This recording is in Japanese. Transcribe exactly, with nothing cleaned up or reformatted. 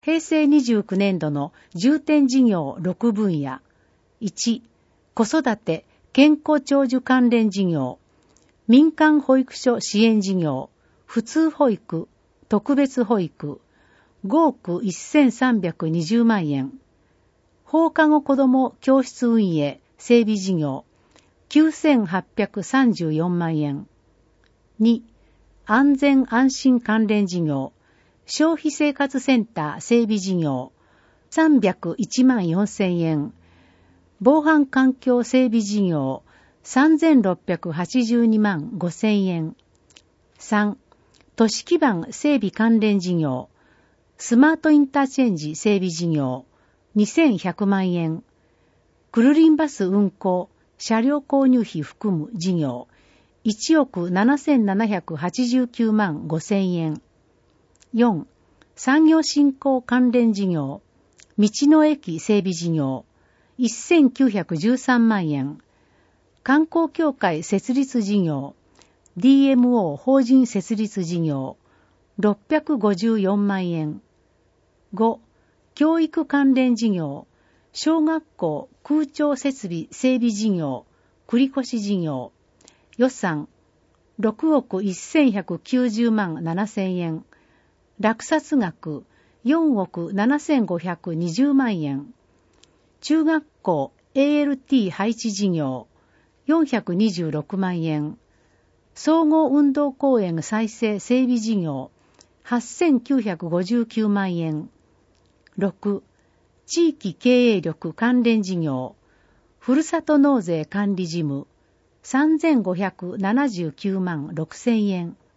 平成にじゅうきゅうねん度の重点事業ろくぶんや。いち、子育て、健康長寿関連事業、民間保育所支援事業、普通保育、特別保育、ごおくせんさんびゃくにじゅうまんえん。放課後子ども教室運営、整備事業、きゅうせんはっぴゃくさんじゅうよんまんえん。に、安全安心関連事業、消費生活センター整備事業、さんびゃくいちまんよんせんえん。防犯環境整備事業、さんぜんろっぴゃくはちじゅうにまんごせんえん。さん、都市基盤整備関連事業、スマートインターチェンジ整備事業、にせんひゃくまんえん。クルリンバス運行、車両購入費含む事業、いちおくななせんななひゃくはちじゅうきゅうまんごせんえん。よん、産業振興関連事業、道の駅整備事業、せんきゅうひゃくじゅうさんまんえん。観光協会設立事業、ディーエムオー 法人設立事業、ろっぴゃくごじゅうよんまんえん。ご、教育関連事業、小学校空調設備整備事業、繰越事業、予算ろくおくせんひゃくきゅうじゅうまんななせんえん。落札額よんおくななせんごひゃくにじゅうまんえん。中学校 エーエルティー 配置事業よんひゃくにじゅうろくまんえん。総合運動公園再生整備事業はっせんきゅうひゃくごじゅうきゅうまんえん。ろく、地域経営力関連事業、ふるさと納税管理事務さんぜんごひゃくななじゅうきゅうまんろくせんえん。